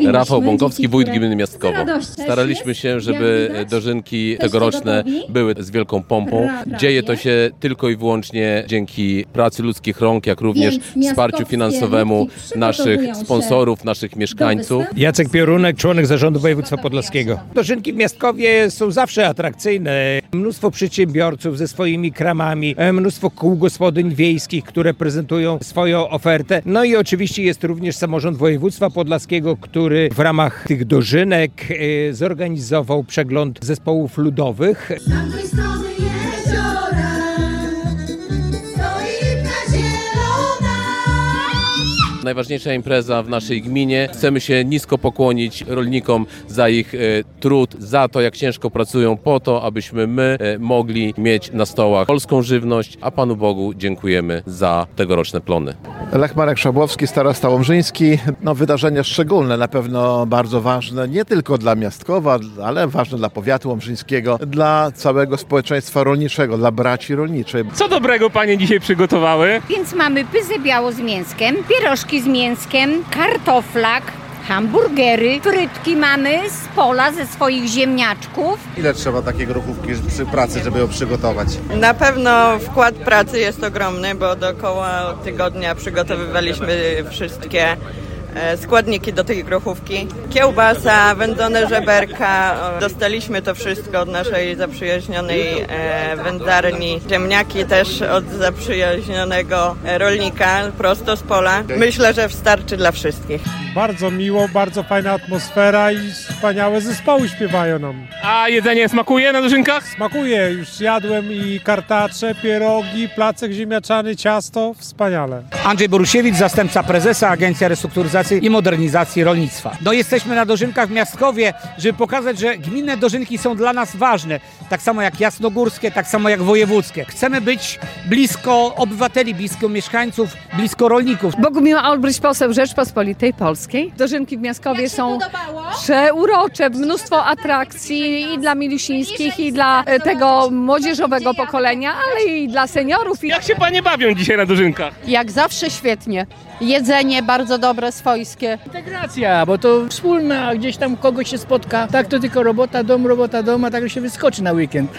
Rafał Bąkowski, wójt gminy Miastkowo. Staraliśmy się, żeby dożynki tegoroczne były z wielką pompą. Dzieje to się tylko i wyłącznie dzięki pracy ludzkich rąk, jak również wsparciu finansowemu naszych sponsorów, naszych mieszkańców. Jacek Piorunek, członek zarządu województwa podlaskiego. Dożynki w Miastkowie są zawsze atrakcyjne. Mnóstwo przedsiębiorców ze swoimi kramami, mnóstwo kół gospodyń wiejskich, które prezentują swoją ofertę. No i oczywiście jest również samorząd województwa podlaskiego, który w ramach tych dożynek zorganizował przegląd zespołów ludowych. Z tamtej strony jeziora stoi ta zielona. Najważniejsza impreza w naszej gminie. Chcemy się nisko pokłonić rolnikom za ich trud, za to, jak ciężko pracują po to, abyśmy my mogli mieć na stołach polską żywność, a Panu Bogu dziękujemy za tegoroczne plony. Lech Marek Szabłowski, starosta łomżyński. Wydarzenie szczególne, na pewno bardzo ważne, nie tylko dla Miastkowa, ale ważne dla powiatu łomżyńskiego, dla całego społeczeństwa rolniczego, dla braci rolniczej. Co dobrego panie dzisiaj przygotowały? Więc mamy pyzy biało z mięskiem, pierożki z mięskiem, kartoflak, hamburgery, frytki mamy z pola, ze swoich ziemniaczków. Ile trzeba takiej grochówki przy pracy, żeby ją przygotować? Na pewno wkład pracy jest ogromny, bo dookoła tygodnia przygotowywaliśmy wszystkie składniki do tej grochówki. Kiełbasa, wędzone żeberka. Dostaliśmy to wszystko od naszej zaprzyjaźnionej wędzarni. Ziemniaki też od zaprzyjaźnionego rolnika prosto z pola. Myślę, że wystarczy dla wszystkich. Bardzo miło, bardzo fajna atmosfera i wspaniałe zespoły śpiewają nam. A jedzenie smakuje na dożynkach? Smakuje, już jadłem i kartacze, pierogi, placek ziemniaczany, ciasto, wspaniale. Andrzej Borusiewicz, zastępca prezesa Agencja Restrukturyzacji i Modernizacji Rolnictwa. No jesteśmy na dożynkach w Miastkowie, żeby pokazać, że gminne dożynki są dla nas ważne. Tak samo jak jasnogórskie, tak samo jak wojewódzkie. Chcemy być blisko obywateli, blisko mieszkańców, blisko rolników. Bogumiła Olbryś, poseł Rzeczpospolitej Polskiej. Dożynki w Miastkowie są przeurocze, mnóstwo atrakcji i dla milusińskich, i dla tego młodzieżowego pokolenia, ale i dla seniorów. Jak się panie bawią dzisiaj na dożynkach? Jak zawsze świetnie. Jedzenie bardzo dobre, swojskie. Integracja, bo to wspólna, gdzieś tam kogoś się spotka. Tak to tylko robota, dom, a tak się wyskoczy na weekend.